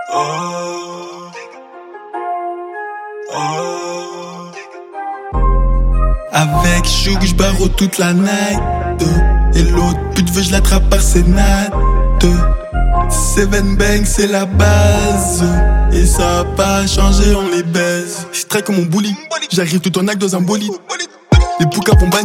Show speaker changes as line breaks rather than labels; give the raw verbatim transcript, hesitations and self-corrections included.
Oh, oh. Avec Chouk, j'barre toute la night. Et l'autre pute veut, j'lattrape par ses nattes. Seven Bang, c'est la base. Et ça a pas changé, on les baise. J'traque comme mon bully. J'arrive tout en acte dans un bolide. Les poucas vont bang.